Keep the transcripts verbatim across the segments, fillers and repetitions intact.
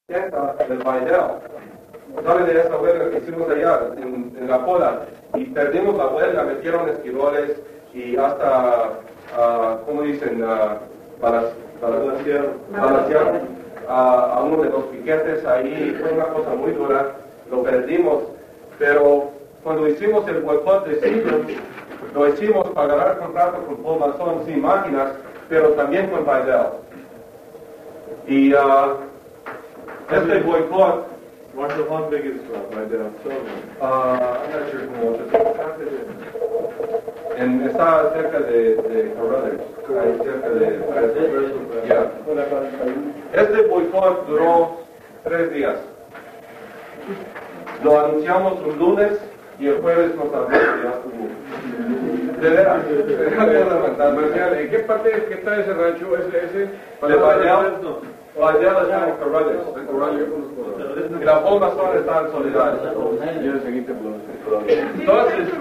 del Baidel. ¿Saben de esa huelga que hicimos allá en, en la Pola? Y perdimos la huelga, metieron esquiroles y hasta, uh, ¿cómo dicen? Uh, balancearon a, a uno de los piquetes ahí. Fue una cosa muy dura, lo perdimos. Pero cuando hicimos el boicot de Seagram, lo hicimos para ganar contrato con Paul Masson sin máquinas, pero también con Baidel. Y uh, este boicot, Marshall, how big is uh, Baidel? uh, I'm not sure cómo en, está cerca de, de Carruthers, ahí cerca de yeah. Este boicot duró tres días. Lo anunciamos un lunes y el jueves nos habló que ya estuvo. De veras. ¿En qué parte qué está ese rancho? ¿Ese? ese? De Baidel. Baidel está en Carruthers. Y la Paul Masson está en Soledad. Entonces,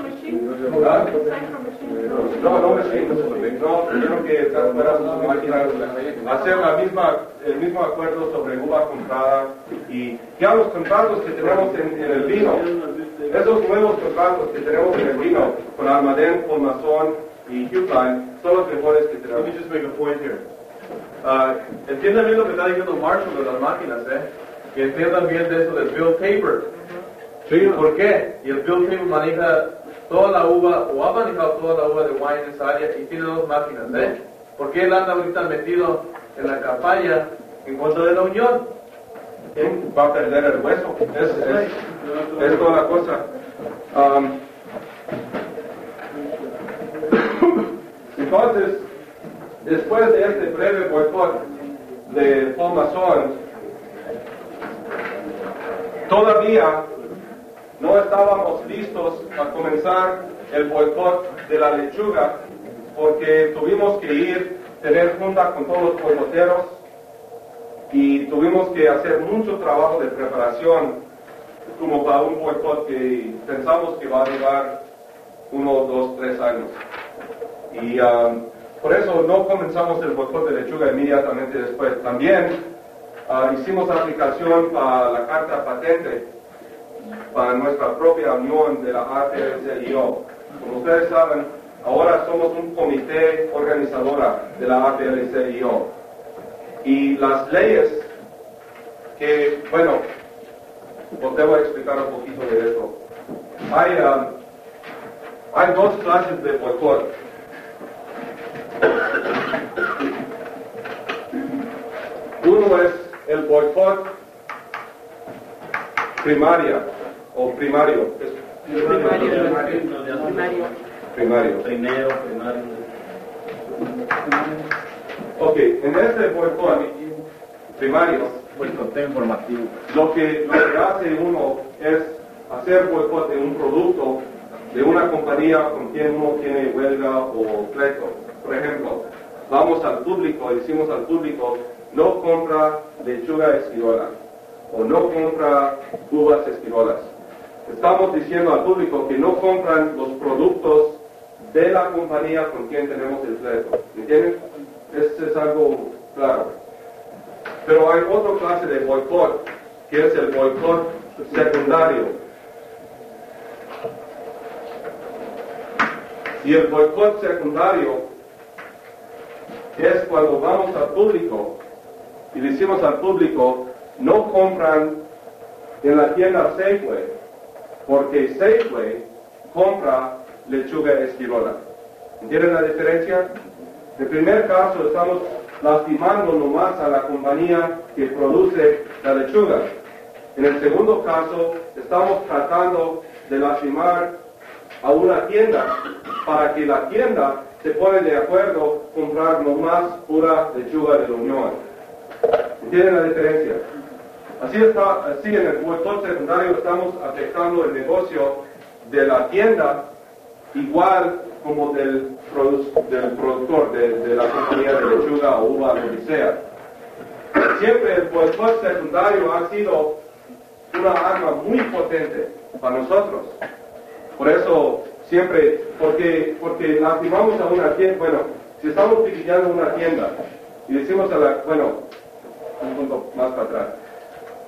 no, no me siento no, quiero que estas fueran sus máquinas, hacer la misma, el mismo acuerdo sobre uva comprada y ya los contratos que tenemos en, en el vino, esos nuevos contratos que tenemos en el vino con Almaden, Paul Masson y Hughline son los mejores que tenemos. Let me just make a point here. Uh, entiendan bien lo que está diciendo Marshall de las máquinas, ¿eh? Que entiendan bien de eso del bill paper. Sí, ¿por qué? Y el bill paper maneja toda la uva, o ha manejado toda la uva de wine en esa área y tiene dos máquinas, ¿eh? ¿Por qué él anda ahorita metido en la campaña en contra de la Unión? ¿Quién va a perder el hueso? Es, es, es toda la cosa. Um, entonces, después de este breve boicot de Paul Masson, todavía no estábamos listos a comenzar el boicot de la lechuga porque tuvimos que ir, tener junta con todos los boicoteros y tuvimos que hacer mucho trabajo de preparación como para un boicot que pensamos que va a durar uno, dos, tres años. Y um, por eso no comenzamos el boicot de lechuga inmediatamente después. También uh, hicimos aplicación para la carta patente para nuestra propia unión de la A P L C I O. Como ustedes saben, ahora somos un comité organizadora de la A P L C I O. Y las leyes que, bueno, os debo explicar un poquito de esto. Hay, um, hay dos clases de boicot. Uno es el boicot primaria o primario. Es primario. Primario. Primario. Primero, primario. Ok, en este boicot primario, Boicot informativo. lo que, lo que hace uno es hacer boicot de un producto de una compañía con quien uno tiene huelga o pleito. Por ejemplo, vamos al público y decimos al público, no compra lechuga esquirola o no compra uvas esquirolas. Estamos diciendo al público que no compran los productos de la compañía con quien tenemos el pleito. ¿Entienden? Eso es algo claro. Pero hay otra clase de boicot, que es el boicot secundario. Y el boicot secundario es cuando vamos al público y decimos al público, no compran en la tienda Safeway, porque Safeway compra lechuga esquirola. ¿Entienden la diferencia? En el primer caso estamos lastimando nomás a la compañía que produce la lechuga. En el segundo caso estamos tratando de lastimar a una tienda para que la tienda se pone de acuerdo a comprar nomás pura lechuga de la Unión. ¿Entienden la diferencia? Así está, así en el boicot secundario estamos afectando el negocio de la tienda igual como del, produ del productor, de, de la compañía de lechuga o uva, lo que sea. Siempre el boicot secundario ha sido una arma muy potente para nosotros. Por eso siempre, porque, porque lastimamos a una tienda, bueno, si estamos piquillando una tienda y decimos a la, bueno, un punto más para atrás,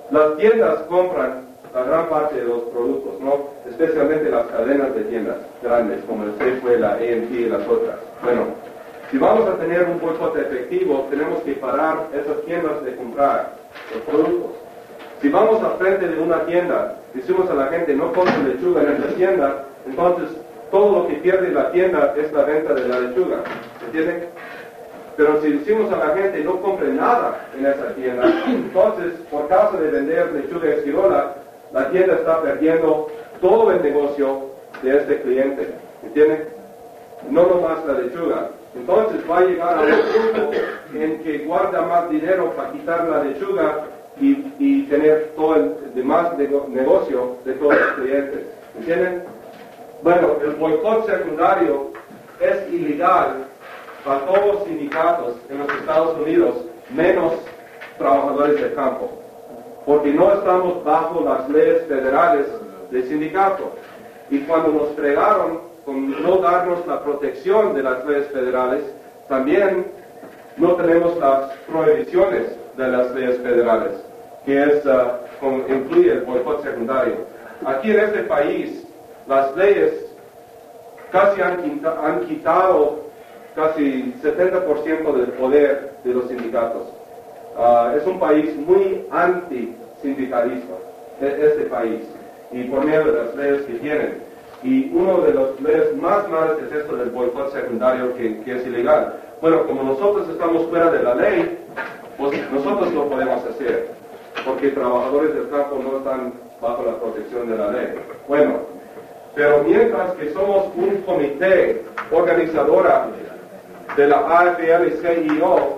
Las tiendas compran la gran parte de los productos, ¿no? Especialmente las cadenas de tiendas grandes, como el Safeway, la A and P y las otras. Bueno, si vamos a tener un boicot efectivo, tenemos que parar esas tiendas de comprar los productos. Si vamos al frente de una tienda, decimos a la gente, no compren lechuga en esta tienda, entonces todo lo que pierde la tienda es la venta de la lechuga, ¿entienden? Pero si decimos a la gente, no compre nada en esa tienda, entonces, por causa de vender lechuga y esquirola, la tienda está perdiendo todo el negocio de este cliente, ¿entienden? No nomás la lechuga. Entonces va a llegar a un punto en que guarda más dinero para quitar la lechuga y, y tener todo el demás negocio de todos los clientes, ¿entienden? Bueno, el boicot secundario es ilegal para todos los sindicatos en los Estados Unidos, menos trabajadores del campo, porque no estamos bajo las leyes federales de sindicato. Y cuando nos fregaron con no darnos la protección de las leyes federales, también no tenemos las prohibiciones de las leyes federales, que es, uh, con, incluye el boicot secundario. Aquí en este país, las leyes casi han, quita, han quitado casi setenta por ciento del poder de los sindicatos. Uh, es un país muy anti-sindicalista, este país, y por medio de las leyes que tienen. Y uno de las leyes más malas es esto del boicot secundario, que, que es ilegal. Bueno, como nosotros estamos fuera de la ley, pues nosotros lo podemos hacer, porque trabajadores del campo no están bajo la protección de la ley. Bueno, pero mientras que somos un comité organizadora de la A F L C I O,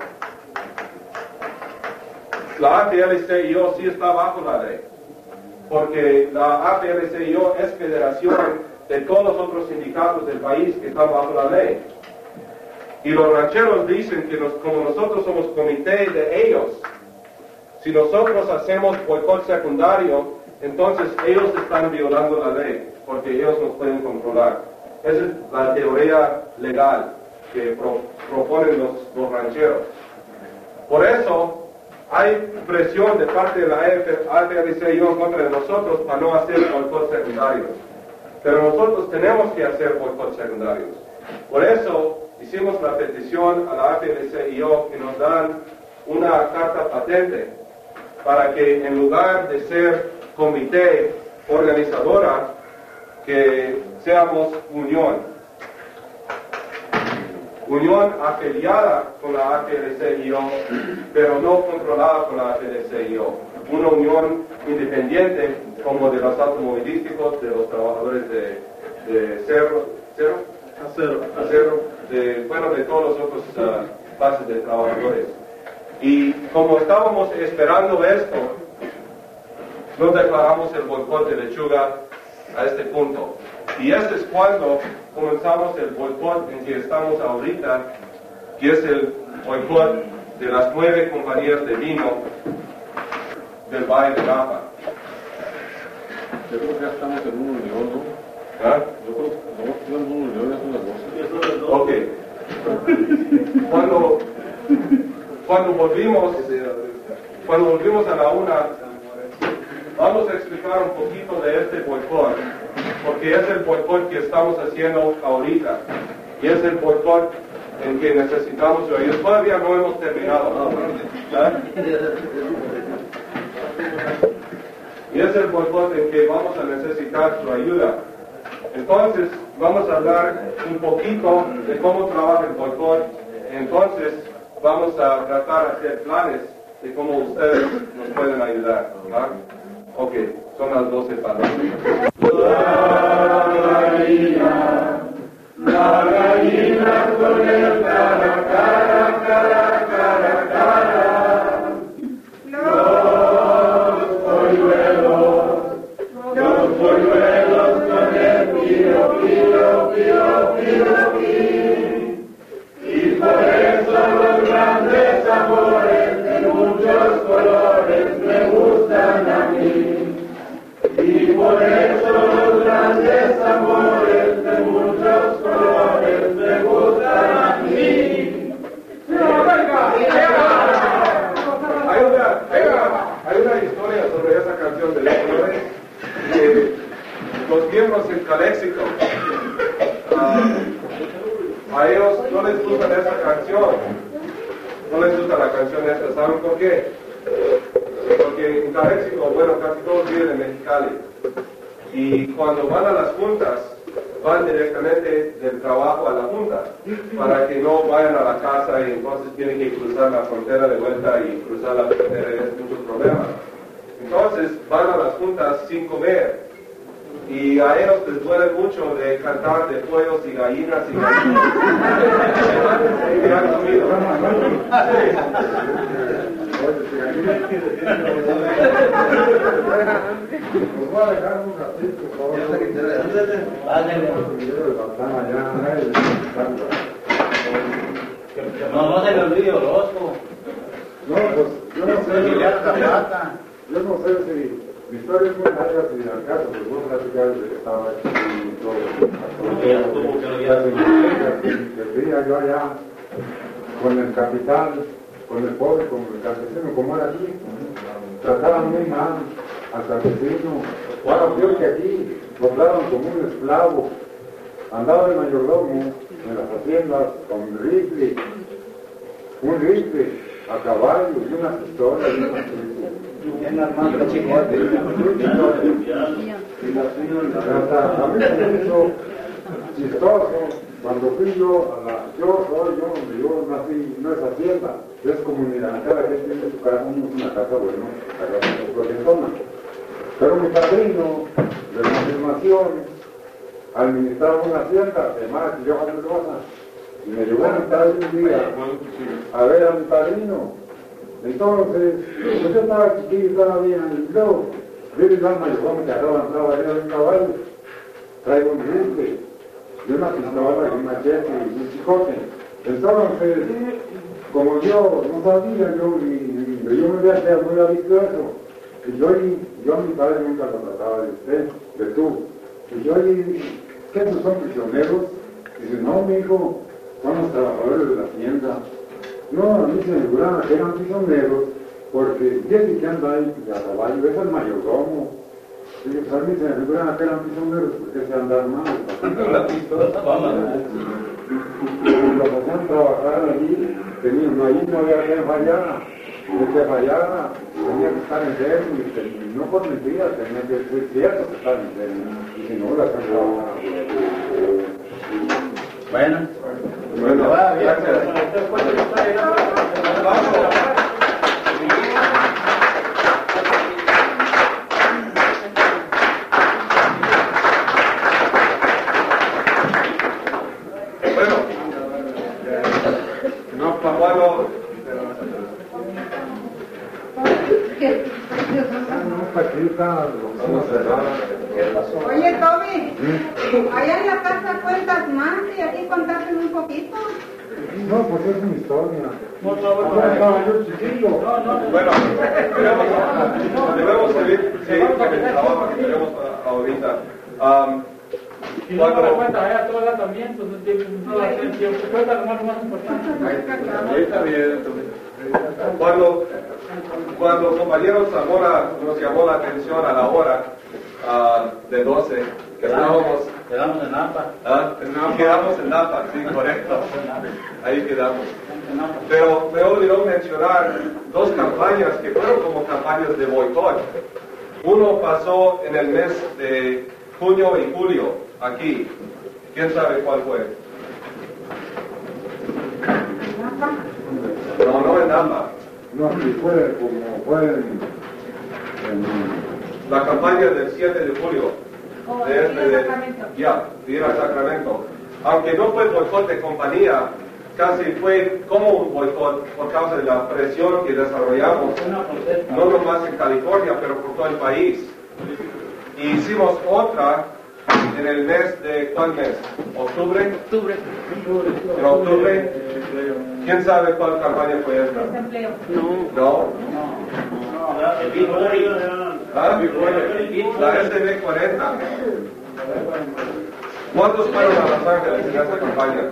la A F L C I O sí está bajo la ley, porque la A F L C I O es federación de todos los otros sindicatos del país que están bajo la ley. Y los rancheros dicen que nos, como nosotros somos comité de ellos, si nosotros hacemos boicot secundario, entonces ellos están violando la ley, porque ellos nos pueden controlar. Esa es la teoría legal que pro, proponen los, los rancheros. Por eso hay presión de parte de la A F L C I O en contra de nosotros para no hacer boicot secundarios. Pero nosotros tenemos que hacer boicot secundarios. Por eso hicimos la petición a la A F L C I O que nos dan una carta patente para que en lugar de ser comité organizadora, que seamos unión. Unión afiliada con la A F L C I O, pero no controlada por la A F L C I O. Una unión independiente, como de los automovilísticos, de los trabajadores de, de cerro, cerro, acero, acero de, bueno, de todos los otros uh, clases de trabajadores. Y como estábamos esperando esto, nos declaramos el boicot de lechuga a este punto. Y este es cuando comenzamos el boicot en que estamos ahorita, que es el boicot de las nueve compañías de vino del Valle de Napa. Yo creo que ya estamos en un unión, ¿no? ¿Ah? Yo creo que estamos en un unión, es una cosa. Ok. Cuando, cuando volvimos, cuando volvimos a la una, vamos a explicar un poquito de este boicot, porque es el boicot que estamos haciendo ahorita, y es el boicot en que necesitamos su ayuda. Todavía no hemos terminado. ¿Ah? Y es el boicot en que vamos a necesitar su ayuda. Entonces, vamos a hablar un poquito de cómo trabaja el boicot. Entonces, vamos a tratar de hacer planes de cómo ustedes nos pueden ayudar. ¿Ah? Ok, son las doce palabras. La gallina, la gallina con el cara, cara, cara, cara, cara. Los polluelos, los polluelos con el pío, pío, pío, pío, pío. Y por eso los grandes amores de muchos colores me gustan a mí. Y por eso testimonio sobre esa canción de Leonore, que los miembros en Calexico, uh, a ellos no les gusta esa canción, no les gusta la canción esta, ¿saben por qué? Porque en Calexico, bueno, casi todos viven en Mexicali, y cuando van a las juntas, van directamente del trabajo a la junta, para que no vayan a la casa y entonces tienen que cruzar la frontera de vuelta y cruzar la frontera y es muchos problemas. Entonces van a las juntas sin comer y a ellos les duele mucho de cantar de pollos y gallinas y gallinas que han comido. Nos voy a dejar un ratito, por No, no se le olvide Orozco. No, pues yo no sé. Yo no sé si mi historia es muy larga, si al caso les voy a platicar desde que estaba aquí y todo. Que ya estuvo, que lo ya Que vivía yo allá con el capital, con el pobre, con el campesino, como era aquí. Trataban muy mal al campesino. Ahora vio que aquí lo trataban como un esclavo. Andaba el mayordomo en las haciendas con rifle, un rifle a caballo y unas pistolas y unas hasta a mí se me hizo chistoso cuando fui yo a la, yo soy yo donde yo nací, no es hacienda, es comunidad, cada quien tiene su casa, una casa bueno, cada persona. Pero mi padrino de la afirmación administraba una hacienda, además yo a mi cosa, y me llevó a mi padre un día a ver a mi padrino. Entonces, pues yo estaba chiquillo, estaba bien, y luego, vi el alma y yo me cargaba, entraba arriba de un caballo, traigo un rifle, y una pistola, y un machete, y un chicote. Entonces, como yo no sabía, yo, y, y, yo me había quedado muy adicto a eso, y yo, y, yo a mi padre nunca lo trataba de usted, de tú. Y yo, y, ¿qué estos son prisioneros? Y dice, no, mi hijo, son los trabajadores de la hacienda. No, a mí se me figuraba que eran prisioneros, porque Jesse que anda ahí a caballo, es el mayordomo. Y pues a mí se me figuraba que eran prisioneros, porque se andan mal. Y los hacían trabajar allí, tenían, allí no había quien fallara. El que fallara tenía que estar enfermo, y no por mentiras, tenía que ser cierto que estar enfermo. Y si no, la hacían trabajar. Bueno, Bueno, gracias. Bueno, no, cuando Oye, Toby, allá en la casa cuentas más y aquí contaste un poquito. No, porque es una historia. No, no, no, estaba yo chiquillo. Bueno, debemos, debemos seguir, seguir con el trabajo que tenemos ahorita. Um, Y no me cuenta, allá toda también, pues no la atención, cuenta lo más, más importante. Ahí está bien, cuando, cuando compañero Zamora nos llamó la atención a la hora uh, de doce, que estábamos... Quedamos en Napa. ¿Ah? Quedamos en Napa, sí, correcto. Ahí quedamos. Pero me olvidó mencionar dos campañas que fueron como campañas de boicot. Uno pasó en el mes de junio y julio, aquí. ¿Quién sabe cuál fue? No, no en Napa. No, si fue como fue en, en... La campaña del siete de julio. Oh, De este, de, ya, de ir a Sacramento. Aunque no fue boicot de compañía, casi fue como un boicot por causa de la presión que desarrollamos, no nomás en California, pero por todo el país. Y hicimos otra en el mes de, ¿cuál mes? ¿Octubre? Octubre. En octubre. ¿Quién sabe cuál campaña fue esta? Desempleo. ¿No? El Big Boy. ¿Ah? La S B cuarenta. ¿Cuántos fueron a Los Ángeles en esta campaña?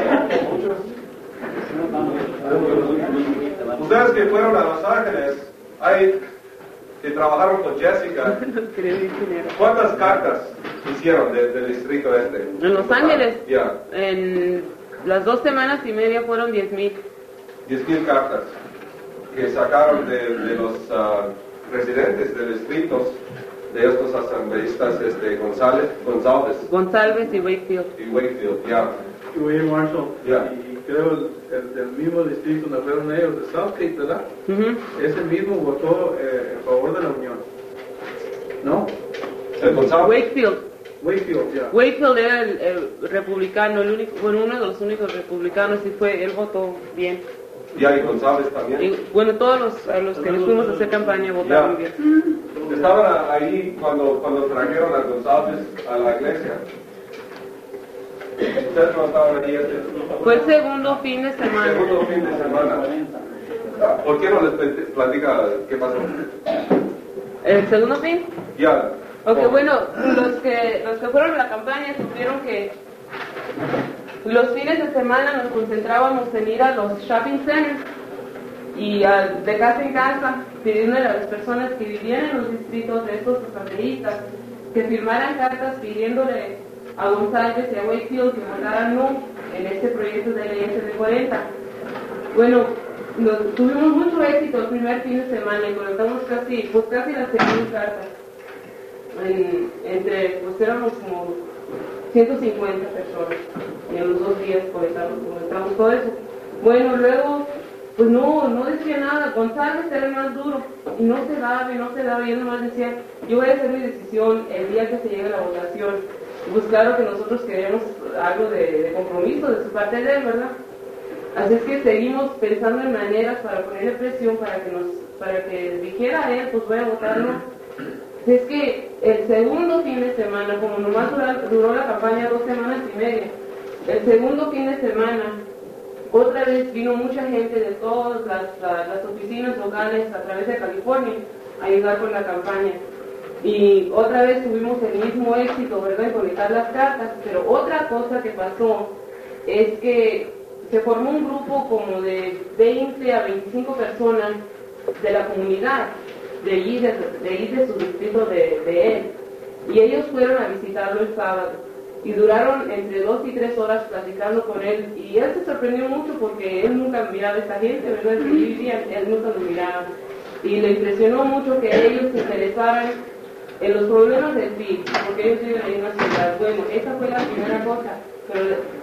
Ustedes que fueron a Los Ángeles, hay que trabajaron con Jessica. ¿Cuántas cartas hicieron de- del distrito este? En Los Ángeles, Ya, en las dos semanas y media fueron diez mil. diez mil cartas que sacaron de, de los ah, residentes de distritos de estos asambleístas este, González, González González y Wakefield. y Wakefield, ya. Y oye, Marshall, Ya. y creo el, el, el mismo distrito donde fueron ellos, de Southgate, ¿verdad? Ujú. Ese mismo votó eh, en favor de la unión. ¿No? El González. Wakefield. Wakefield, ya. Wakefield era el, el republicano, el único, bueno, uno de los únicos republicanos y fue, él votó bien. Ya, y González también. Y bueno, todos los, a los que nos fuimos a hacer campaña votaron Ya. bien. Estaban ahí cuando, cuando trajeron a González a la iglesia. Ustedes no estaban ahí este Fue el segundo fin de semana. segundo fin de semana. ¿Por qué no les pl- platica qué pasó? ¿El segundo fin? Ya. Ok, Oh. bueno, los que, los que fueron a la campaña supieron que los fines de semana nos concentrábamos en ir a los shopping centers y a- de casa en casa pidiendo a las personas que vivían en los distritos de estos asambleístas que firmaran cartas pidiéndole a González y a Wakefield que votaran no en este proyecto de ley S B cuarenta. Bueno, nos- tuvimos mucho éxito el primer fin de semana y colectamos casi, pues casi las seis mil cartas. En- entre, pues éramos como ciento cincuenta personas y en los dos días colectamos, colectamos todo eso. Bueno, luego, pues no, no decía nada, González era el más duro y no se daba y no se daba y él nomás decía, yo voy a hacer mi decisión el día que se llegue la votación. Y pues claro que nosotros queríamos algo de, de compromiso de su parte de él, ¿verdad? Así es que seguimos pensando en maneras para ponerle presión para que nos, para que dijera a él, pues voy a votar no. Es que el segundo fin de semana, como nomás duró, duró la campaña dos semanas y media, el segundo fin de semana, otra vez vino mucha gente de todas las, la- las oficinas locales a través de California a ayudar con la campaña. Y otra vez tuvimos el mismo éxito, ¿verdad?, en colectar las cartas, pero otra cosa que pasó es que se formó un grupo como de veinte a veinticinco personas de la comunidad, de allí, de, de, allí de su distrito de, de él, y ellos fueron a visitarlo el sábado y duraron entre dos y tres horas platicando con él, y él se sorprendió mucho porque él nunca miraba a esta gente, ¿verdad?, que allí vivían, él nunca lo miraba, y le impresionó mucho que ellos se interesaran en los problemas del P I B, porque ellos viven en una ciudad. Bueno, esa fue la primera cosa, pero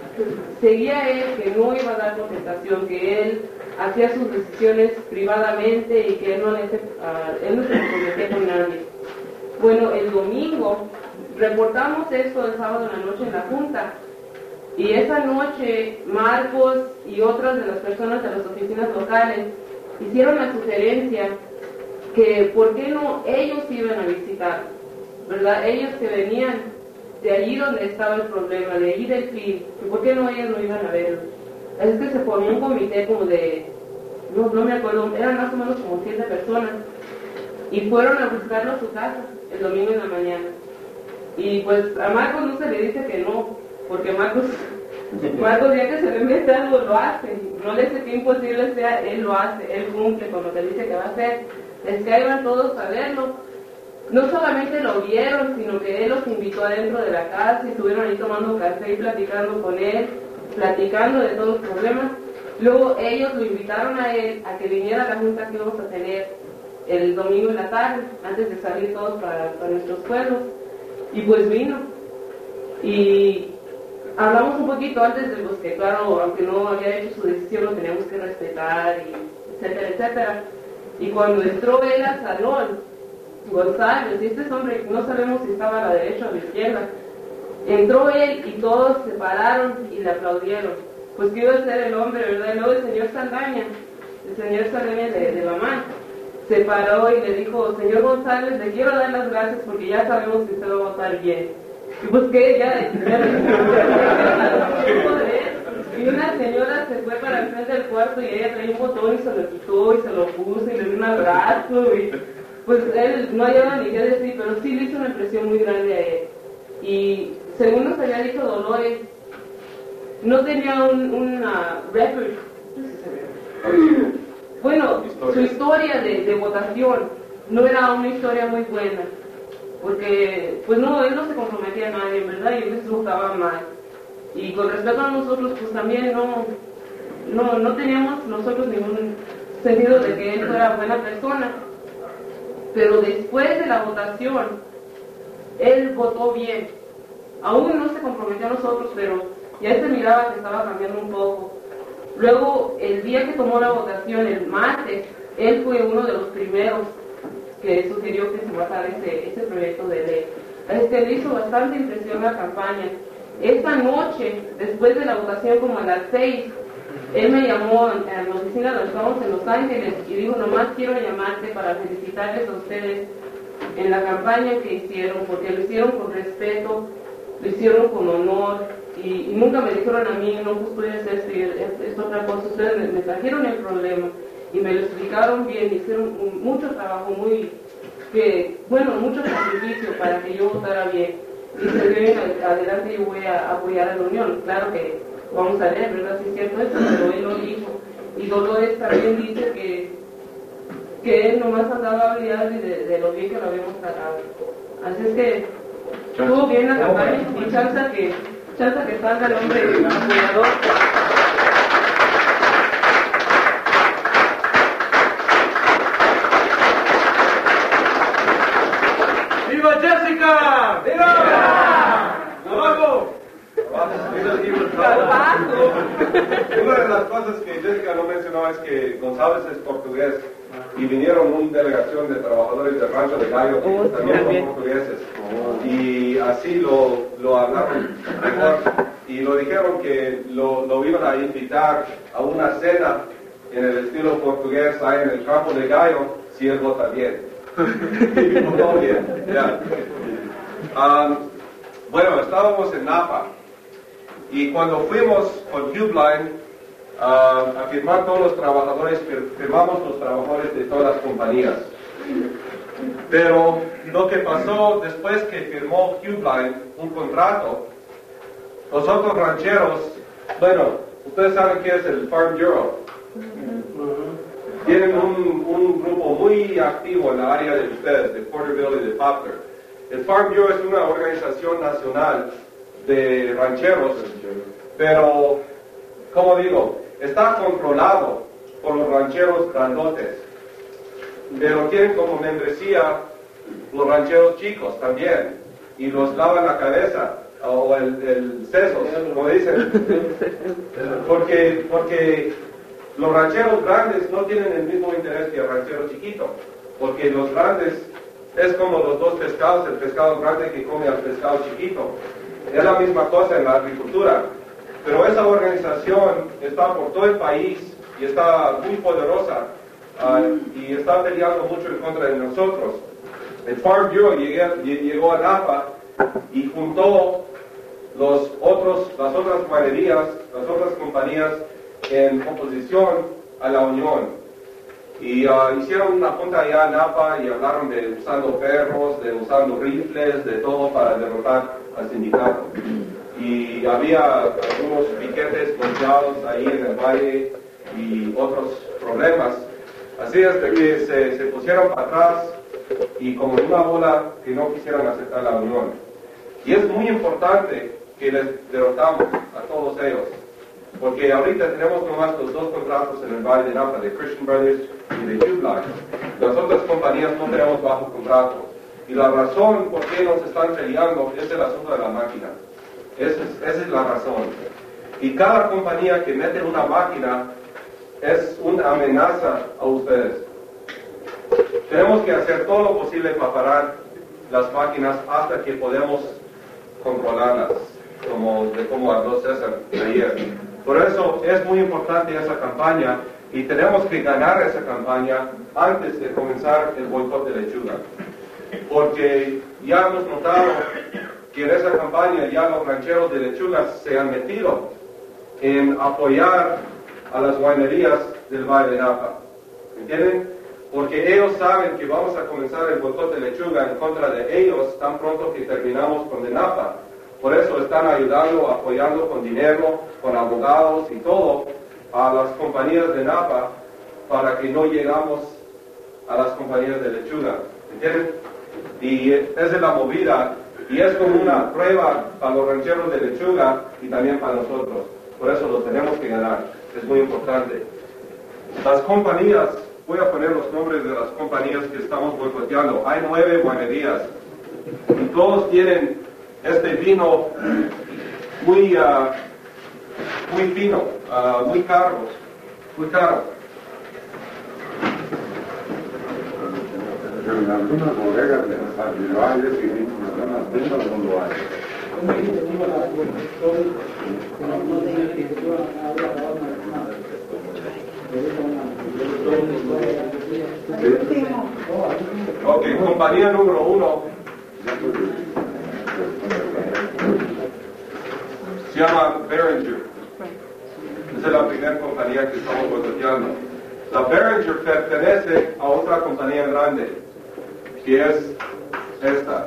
seguía él que no iba a dar contestación, que él hacía sus decisiones privadamente y que él no, le, uh, él no se comprometía con nadie. Bueno, el domingo reportamos esto el sábado en la noche en la junta, y esa noche Marcos y otras de las personas de las oficinas locales hicieron la sugerencia que por qué no ellos iban a visitar, ¿verdad? Ellos que venían de allí donde estaba el problema, de allí del P I B, que por qué no ellos no iban a verlo. Es que se formó un comité como de, no, no me acuerdo, eran más o menos como siete personas, y fueron a buscarlo a su casa el domingo en la mañana. Y pues a Marcos no se le dice que no, porque Marcos, Marcos ya que se le mete algo lo hace, no le dice que imposible sea, él lo hace, él cumple con lo que dice que va a hacer. Es que ahí van todos a verlo. No solamente lo vieron, sino que él los invitó adentro de la casa y estuvieron ahí tomando café y platicando con él, platicando de todos los problemas. Luego ellos lo invitaron a él a que viniera a la junta que íbamos a tener el domingo en la tarde, antes de salir todos para, para nuestros pueblos. Y pues vino. Y hablamos un poquito antes de los que, claro, aunque no había hecho su decisión, lo teníamos que respetar, y etcétera, etcétera. Y cuando entró él al salón, González, y este hombre, no sabemos si estaba a la derecha o a la izquierda, entró él y todos se pararon y le aplaudieron. Pues que iba a ser el hombre, ¿verdad? Y luego el señor Saldaña, el señor Saldaña de, de Mamá, se paró y le dijo, señor González, le quiero dar las gracias porque ya sabemos que usted va a votar bien. Y pues que ya, y una señora se fue para el frente del cuarto y ella traía un botón y se lo quitó y se lo puso y le dio un abrazo, y pues él no hallaba ni qué decir, pero sí le hizo una impresión muy grande a él. Y según nos había dicho Dolores, no tenía un una record, bueno, Historia. su historia de, de votación no era una historia muy buena, porque pues no, él no se comprometía a nadie, ¿verdad? Y él les votaba mal. Y con respecto a nosotros, pues también no, no, no teníamos nosotros ningún sentido de que él fuera buena persona. Pero después de la votación, él votó bien. Aún no se comprometió a nosotros, pero ya se miraba que estaba cambiando un poco. Luego, el día que tomó la votación, el martes, él fue uno de los primeros que sugirió que se votara ese, ese proyecto de ley. Así que le hizo bastante impresión la campaña. Esta noche, después de la votación, como a las seis, él me llamó a la oficina donde estábamos en Los Ángeles y dijo, nomás quiero llamarte para felicitarles a ustedes en la campaña que hicieron, porque lo hicieron con respeto, lo hicieron con honor, y, y nunca me dijeron a mí, no, pues puedes esto y esto otra cosa. Ustedes me, me trajeron el problema y me lo explicaron bien, hicieron un, mucho trabajo, muy, que, bueno, mucho sacrificio para que yo votara bien. Y se ve adelante, yo voy a apoyar a la Unión. Claro que vamos a ver, ¿verdad? Si es cierto eso, pero él lo dijo. Y Dolores también dice que, que él nomás andaba hablando de, de lo bien que lo habíamos tratado. Así es que estuvo bien la campaña y chanza que, chanza que salga el hombre apoyador. ¡Viva Jessica! ¡Viva! ¡Abajo! Una de las cosas que Jessica no mencionó es que González es portugués y vinieron una delegación de trabajadores del rancho de Gallo que Oh, también son bien. portugueses y así lo, lo hablaron mejor y lo dijeron que lo, lo iban a invitar a una cena en el estilo portugués ahí en el campo de Gallo si él vota bien. Y votó bien, ya. Um, bueno, estábamos en Napa y cuando fuimos con Uline uh, a firmar todos los trabajadores, fir- firmamos los trabajadores de todas las compañías. Pero lo que pasó después que firmó Uline un contrato, los otros rancheros, bueno, ustedes saben qué es el Farm Bureau. Tienen un, un grupo muy activo en la área de ustedes, de Porterville y de Poplar. El Farm Bureau es una organización nacional de rancheros, pero, como digo, está controlado por los rancheros grandotes, pero tienen como membresía los rancheros chicos también, y los lavan la cabeza, o el, el sesos, como dicen, porque, porque los rancheros grandes no tienen el mismo interés que el ranchero chiquito, porque los grandes es como los dos pescados, el pescado grande que come al pescado chiquito. Es la misma cosa en la agricultura, pero esa organización está por todo el país y está muy poderosa uh, y está peleando mucho en contra de nosotros. El Farm Bureau llegué, llegó a Napa y juntó los otros, las otras guarderías, las otras compañías en oposición a la Unión. Y uh, hicieron una junta allá en Napa y hablaron de usando perros, de usando rifles, de todo para derrotar al sindicato. Y había algunos piquetes golpeados ahí en el valle y otros problemas. Así es de que se, se pusieron para atrás y como una bola que no quisieran aceptar la Unión. Y es muy importante que les derrotamos a todos ellos. Porque ahorita tenemos nomás los dos contratos en el Valle de Napa, de Christian Brothers y de Uline. Las otras compañías no tenemos bajo contrato. Y la razón por qué nos están peleando es el asunto de la máquina. Esa es, esa es la razón. Y cada compañía que mete una máquina es una amenaza a ustedes. Tenemos que hacer todo lo posible para parar las máquinas hasta que podemos controlarlas, como, de como habló César ayer. Por eso es muy importante esa campaña y tenemos que ganar esa campaña antes de comenzar el boicot de lechuga. Porque ya hemos notado que en esa campaña ya los rancheros de lechuga se han metido en apoyar a las guarderías del Valle de Napa. ¿Entienden? Porque ellos saben que vamos a comenzar el boicot de lechuga en contra de ellos tan pronto que terminamos con de Napa. Por eso están ayudando, apoyando con dinero, con abogados y todo a las compañías de Napa para que no llegamos a las compañías de lechuga, ¿entienden? Y esa es la movida, y es como una prueba para los rancheros de lechuga y también para nosotros. Por eso lo tenemos que ganar, es muy importante. Las compañías, voy a poner los nombres de las compañías que estamos boicoteando. Hay nueve guarderías y todos tienen este vino muy, uh, muy fino, uh, muy caro, muy caro. En algunas bodegas de las valles y en algunas tiendas no lo hay. Ok, compañía número uno se llama Behringer. Esa es la primera compañía que estamos boicoteando. La Behringer pertenece a otra compañía grande, que es esta.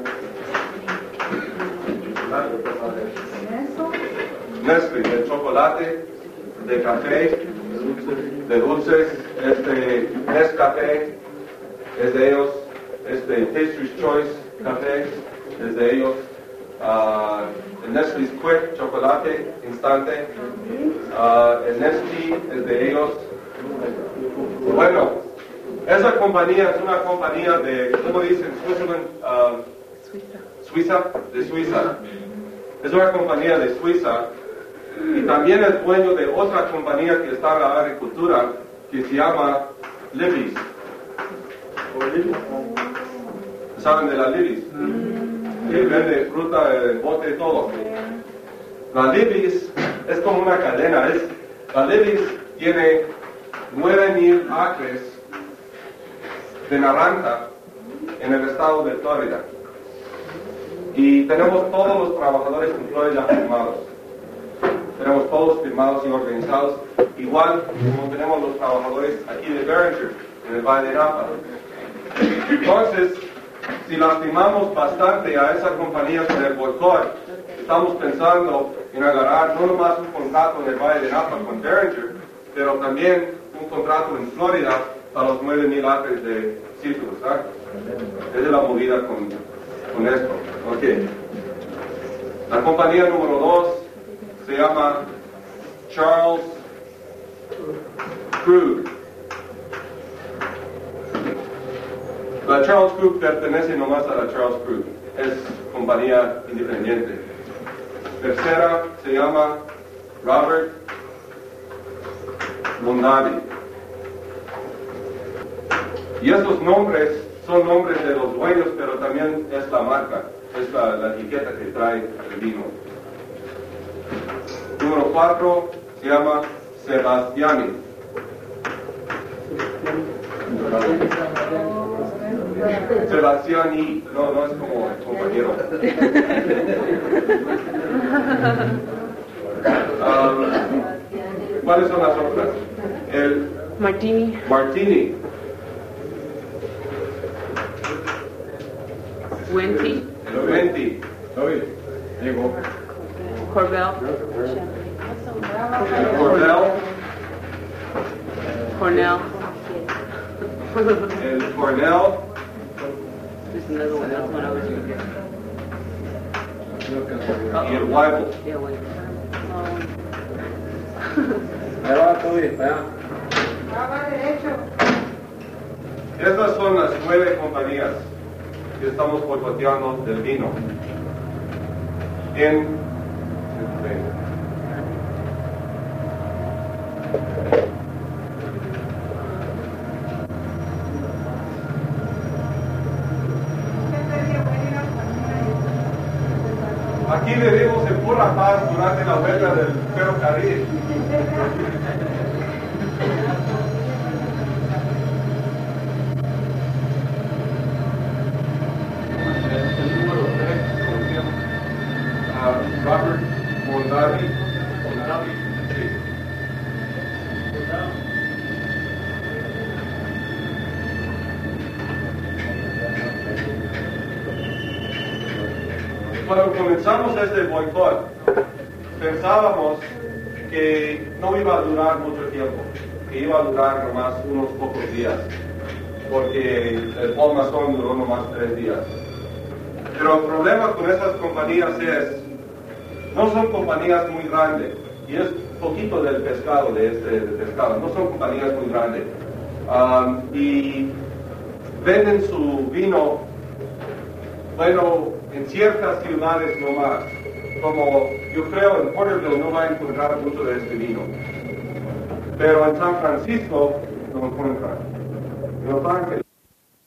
Nestlé, de chocolate, de café, de dulces, este Nescafé es de ellos, este Taster's Choice Café es de ellos, uh, el Nestlé's Quick chocolate instante, uh, el Nestlé es de ellos. Bueno, esa compañía es una compañía de, ¿cómo dicen? Switzerland, uh, Suiza, de Suiza. Es una compañía de Suiza y también es dueño de otra compañía que está en la agricultura que se llama Libby's. ¿Saben de la Libby's? Que vende fruta, el bote y todo. La Libby's es como una cadena. Es, la Libby's tiene nueve mil acres de naranja en el estado de Florida. Y tenemos todos los trabajadores en Florida firmados. Tenemos todos firmados y organizados, igual como tenemos los trabajadores aquí de Behringer, en el Valle de Napa. Entonces, si lastimamos bastante a esa compañía con el boicot, estamos pensando en agarrar no nomás un contrato en el Valle de Napa con Behringer, pero también un contrato en Florida para los nueve mil acres de círculos. ¿Ah? Esa es la movida con, con esto. Okay. La compañía número dos se llama Charles Krug. La Charles Krug pertenece nomás a la Charles Krug. Es compañía independiente. Tercera se llama Robert Mondavi. Y esos nombres son nombres de los dueños, pero también es la marca, es la, la etiqueta que trae el vino. Número cuatro se llama Sebastiani. Sebastiani, no, no es como el compañero. Um, ¿Cuáles son las otras? El Martini. Martini. Wenti. El Wenti. Llegó. Corbel. Cornell. Cornell. El Cornell. There's another one. That's one I was reading. Y el Weibel. Yeah, wait. Ahí va, Toby, allá. Va derecho. Estas son las nueve compañías que estamos boicoteando del vino. En aquí vivimos en pura paz durante la huelga del ferrocarril. Robert Mondavi. Mondavi, sí. Cuando comenzamos este boicot, pensábamos que no iba a durar mucho tiempo, que que iba a durar nomás unos pocos días, porque el Paul Masson duró nomás tres días. Pero el problema con esas compañías es, no son compañías muy grandes, y es poquito del pescado, de este de pescado, no son compañías muy grandes. Um, y venden su vino, bueno, en ciertas ciudades nomás, como yo creo en Porterville no va a encontrar mucho de este vino, pero en San Francisco lo encuentran. Lo están